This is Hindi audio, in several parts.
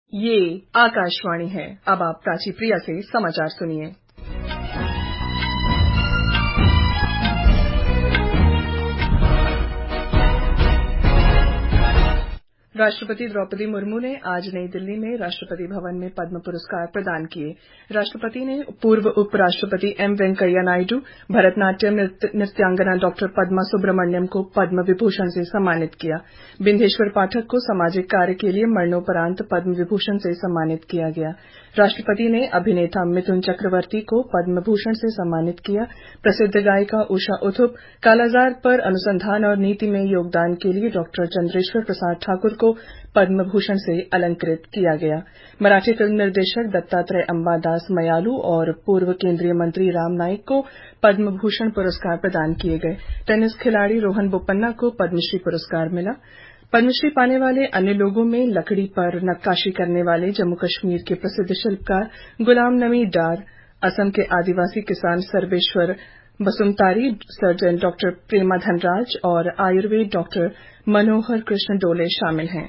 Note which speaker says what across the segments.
Speaker 1: ये आकाशवाणी है। अब आप प्राची प्रिया से समाचार सुनिए। राष्ट्रपति द्रौपदी मुर्मू ने आज नई दिल्ली में राष्ट्रपति भवन में पद्म पुरस्कार प्रदान किए। राष्ट्रपति ने पूर्व उपराष्ट्रपति एम वेंकैया नायडू, भरतनाट्यम नृत्यांगना डॉ पद्मा सुब्रमण्यम को पद्म विभूषण से सम्मानित किया। बिंदेश्वर पाठक को सामाजिक कार्य के लिए मरणोपरांत पद्म विभूषण से सम्मानित किया गया। राष्ट्रपति ने अभिनेता मिथुन चक्रवर्ती को पद्म भूषण से सम्मानित किया। प्रसिद्ध गायिका उषा उत्थुप, कालाजार पर अनुसंधान और नीति में योगदान के लिए डॉ चंद्रेश्वर प्रसाद ठाकुर को पद्म भूषण से अलंकृत किया गया। मराठी फिल्म निर्देशक दत्तात्रेय अंबादास मयालू और पूर्व केंद्रीय मंत्री राम नाईक को पद्म भूषण पुरस्कार प्रदान किए गए। टेनिस खिलाड़ी रोहन बोपन्ना को पद्मश्री पुरस्कार मिला। पद्मश्री पाने वाले अन्य लोगों में लकड़ी पर नक्काशी करने वाले जम्मू कश्मीर के प्रसिद्ध शिल्पकार गुलाम नबी डार, असम के आदिवासी किसान सर्वेश्वर बसुमतारी, सर्जन डॉ प्रेमा धनराज और आयुर्वेद डॉ मनोहर कृष्ण डोले शामिल हैं।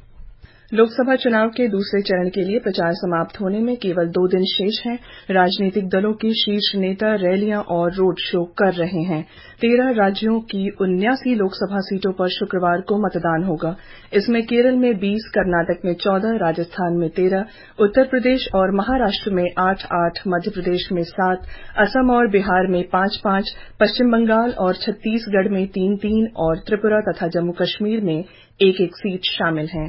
Speaker 1: लोकसभा चुनाव के दूसरे चरण के लिए प्रचार समाप्त होने में केवल 2 दिन शेष हैं। राजनीतिक दलों के शीर्ष नेता रैलियां और रोड शो कर रहे हैं। 13 राज्यों की 79 लोकसभा सीटों पर शुक्रवार को मतदान होगा। इसमें केरल में 20, कर्नाटक में 14, राजस्थान में 13, उत्तर प्रदेश और महाराष्ट्र में 8-8, मध्य प्रदेश में 7, असम और बिहार में 5-5, पश्चिम बंगाल और छत्तीसगढ़ में 3-3 और त्रिपुरा तथा जम्मू कश्मीर में 1-1 सीट शामिल हैं।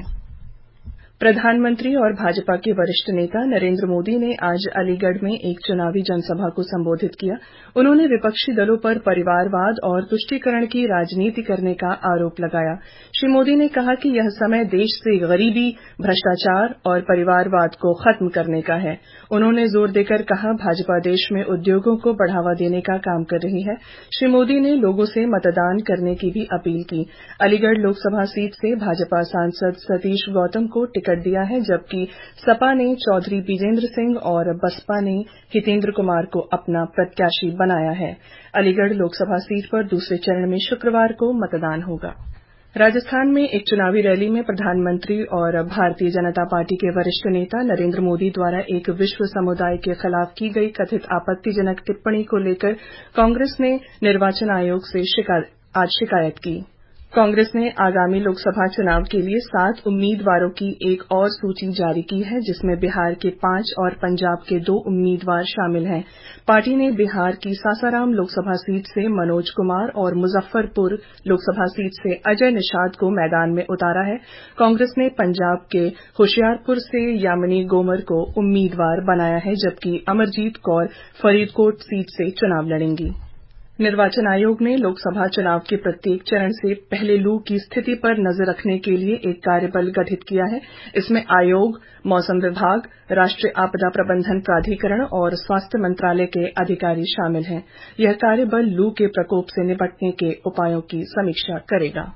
Speaker 1: प्रधानमंत्री और भाजपा के वरिष्ठ नेता नरेंद्र मोदी ने आज अलीगढ़ में एक चुनावी जनसभा को संबोधित किया। उन्होंने विपक्षी दलों पर परिवारवाद और तुष्टीकरण की राजनीति करने का आरोप लगाया। श्री मोदी ने कहा कि यह समय देश से गरीबी, भ्रष्टाचार और परिवारवाद को खत्म करने का है। उन्होंने जोर देकर कहा, भाजपा देश में उद्योगों को बढ़ावा देने का काम कर रही है। श्री मोदी ने लोगों से मतदान करने की भी अपील की। अलीगढ़ लोकसभा सीट से भाजपा सांसद सतीश गौतम को टिकट दिया है, जबकि सपा ने चौधरी बिजेंद्र सिंह और बसपा ने हितेंद्र कुमार को अपना प्रत्याशी बनाया है। अलीगढ़ लोकसभा सीट पर दूसरे चरण में शुक्रवार को मतदान होगा। राजस्थान में एक चुनावी रैली में प्रधानमंत्री और भारतीय जनता पार्टी के वरिष्ठ नेता नरेंद्र मोदी द्वारा एक विश्व समुदाय के खिलाफ की गई कथित आपत्तिजनक टिप्पणी को लेकर कांग्रेस ने निर्वाचन आयोग से आज शिकायत की। कांग्रेस ने आगामी लोकसभा चुनाव के लिए 7 उम्मीदवारों की एक और सूची जारी की है, जिसमें बिहार के 5 और पंजाब के 2 उम्मीदवार शामिल हैं। पार्टी ने बिहार की सासाराम लोकसभा सीट से मनोज कुमार और मुजफ्फरपुर लोकसभा सीट से अजय निषाद को मैदान में उतारा है। कांग्रेस ने पंजाब के होशियारपुर से यामिनी गोमर को उम्मीदवार बनाया है, जबकि अमरजीत कौर फरीदकोट सीट से चुनाव लड़ेंगी। निर्वाचन आयोग ने लोकसभा चुनाव के प्रत्येक चरण से पहले लू की स्थिति पर नजर रखने के लिए एक कार्यबल गठित किया है। इसमें आयोग, मौसम विभाग, राष्ट्रीय आपदा प्रबंधन प्राधिकरण और स्वास्थ्य मंत्रालय के अधिकारी शामिल हैं। यह कार्यबल लू के प्रकोप से निपटने के उपायों की समीक्षा करेगा।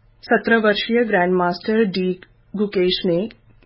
Speaker 1: 17 वर्षीय ग्रैंड मास्टर डी गुकेश ने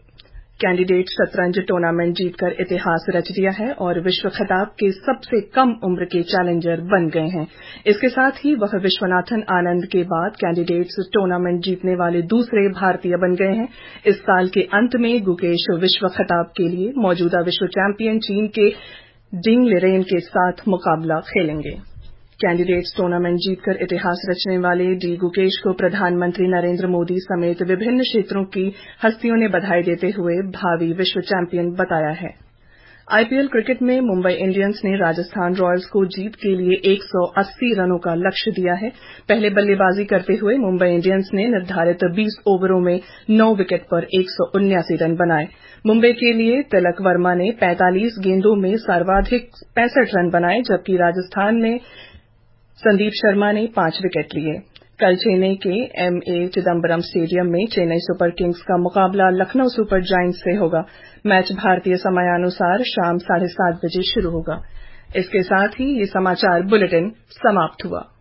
Speaker 1: कैंडिडेट शतरंज टूर्नामेंट जीतकर इतिहास रच दिया है और विश्व खिताब के सबसे कम उम्र के चैलेंजर बन गए हैं। इसके साथ ही वह विश्वनाथन आनंद के बाद कैंडिडेट्स टूर्नामेंट जीतने वाले दूसरे भारतीय बन गए हैं। इस साल के अंत में गुकेश विश्व खिताब के लिए मौजूदा विश्व चैंपियन चीन के डिंग लिरेन के साथ मुकाबला खेलेंगे। कैंडिडेट्स टूर्नामेंट जीतकर इतिहास रचने वाले डी गुकेश को प्रधानमंत्री नरेंद्र मोदी समेत विभिन्न क्षेत्रों की हस्तियों ने बधाई देते हुए भावी विश्व चैंपियन बताया है। आईपीएल क्रिकेट में मुंबई इंडियंस ने राजस्थान रॉयल्स को जीत के लिए 180 रनों का लक्ष्य दिया है। पहले बल्लेबाजी करते हुए मुंबई इंडियंस ने निर्धारित 20 ओवरों में 9 विकेट पर 179 रन बनाए। मुंबई के लिए तिलक वर्मा ने 45 गेंदों में सर्वाधिक 65 रन बनाए, जबकि राजस्थान ने संदीप शर्मा ने 5 विकेट लिए। कल चेन्नई के एमए चिदम्बरम स्टेडियम में चेन्नई सुपर किंग्स का मुकाबला लखनऊ सुपर जायंट्स से होगा। मैच भारतीय समयानुसार शाम 7:30 बजे शुरू होगा। इसके साथ ही ये समाचार बुलेटिन समाप्त हुआ।